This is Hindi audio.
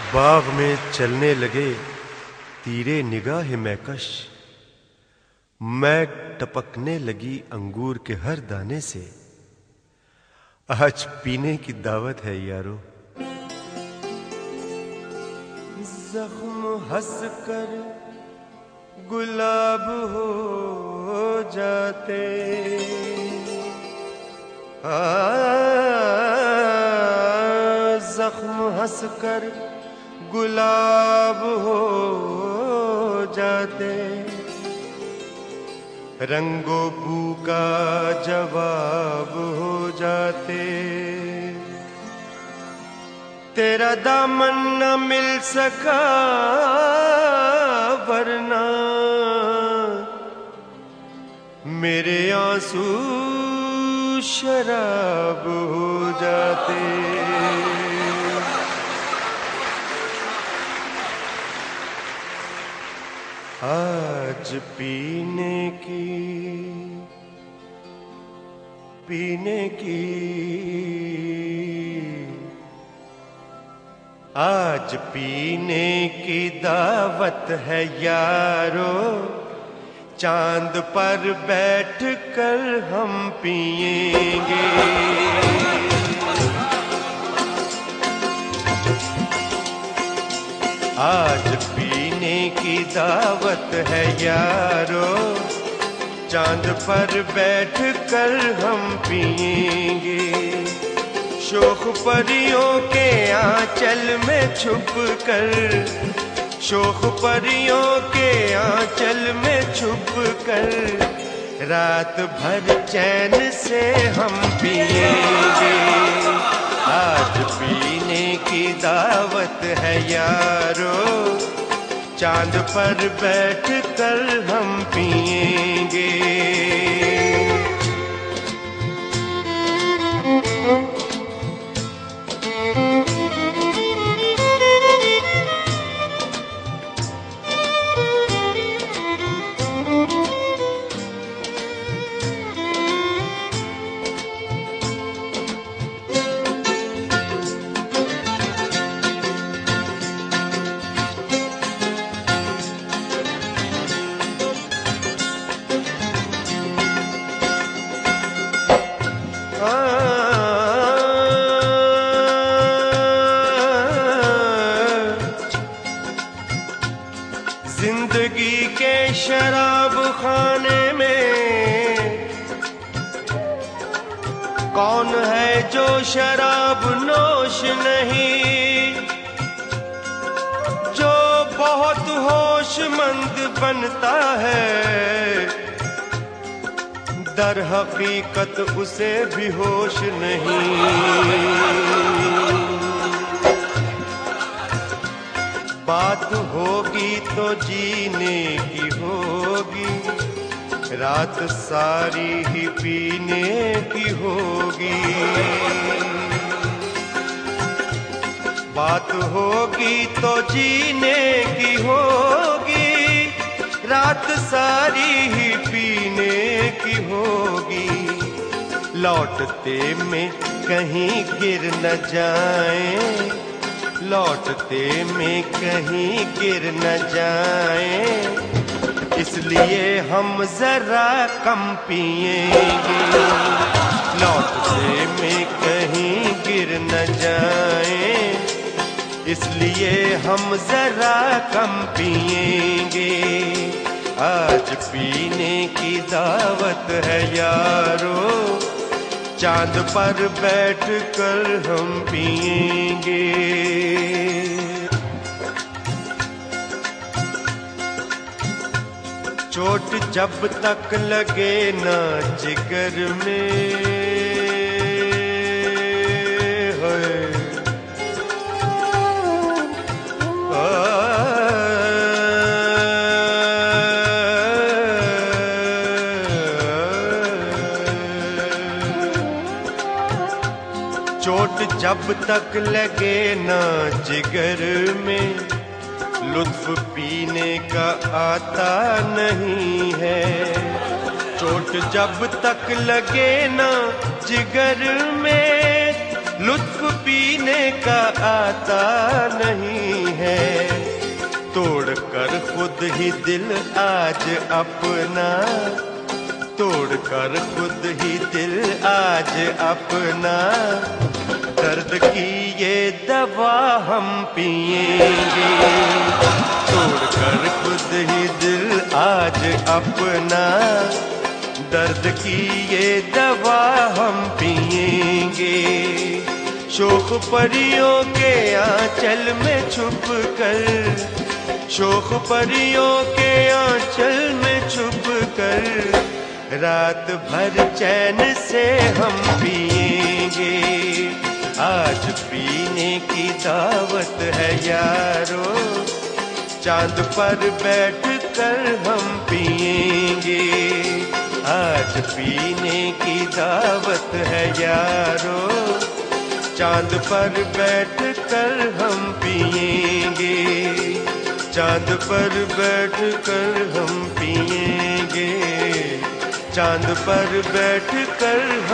बाग में चलने लगे तीरे निगाह महकश, महक टपकने लगी अंगूर के हर दाने से। आज पीने की दावत है यारो। जख्म हंस कर गुलाब हो जाते, जख्म हंस कर गुलाब हो जाते, रंगो बू का जवाब हो जाते। तेरा दामन न मिल सका वरना मेरे आंसू शराब हो जाते। आज पीने की आज पीने की दावत है यारो। चांद पर बैठ कर हम पिएंगे। आज पीने की दावत है यारो। चांद पर बैठ कर हम पिएंगे। शोख परियों के आंचल में छुप कर, शोख परियों के आंचल में छुप कर रात भर चैन से हम पिएंगे। आज पीने की दावत है यारो। चांद पर बैठ कर हम पिएंगे। जिंदगी के शराब खाने में कौन है जो शराब नोश नहीं, जो बहुत होशमंद बनता है दर हकीकत उसे भी होश नहीं। बात होगी तो जीने की होगी, रात सारी ही पीने की होगी। बात होगी तो जीने की होगी, रात सारी ही पीने की होगी। लौटते में कहीं गिर न जाएं, लौटते में कहीं गिर न जाएं, इसलिए हम जरा कम पिएंगे। लौटते में कहीं गिर न जाएं, इसलिए हम जरा कम पिएंगे। आज पीने की दावत है यारो। चांद पर बैठ कर हम पिएंगे। चोट जब तक लगे ना जिगर में, चोट जब तक लगे ना जिगर में, लुत्फ पीने का आता नहीं है। चोट जब तक लगे ना जिगर में, लुत्फ पीने का आता नहीं हैं। तोड़कर खुद ही दिल आज अपना, तोड़कर खुद ही दिल आज अपना, दर्द की ये दवा हम पिएंगे। तोड़कर खुद ही दिल आज अपना, दर्द की ये दवा हम पिएंगे। शोख परियों के आंचल में छुप कर, शोख परियों के आंचल में छुप कर, रात भर चैन से हम पिएंगे। आज पीने की दावत है यारो, चांद पर बैठ कर हम पिएंगे। आज पीने की दावत है यारो, चांद पर बैठ कर हम पिएंगे। चांद पर बैठ कर हम पिएंगे। चांद पर बैठ कर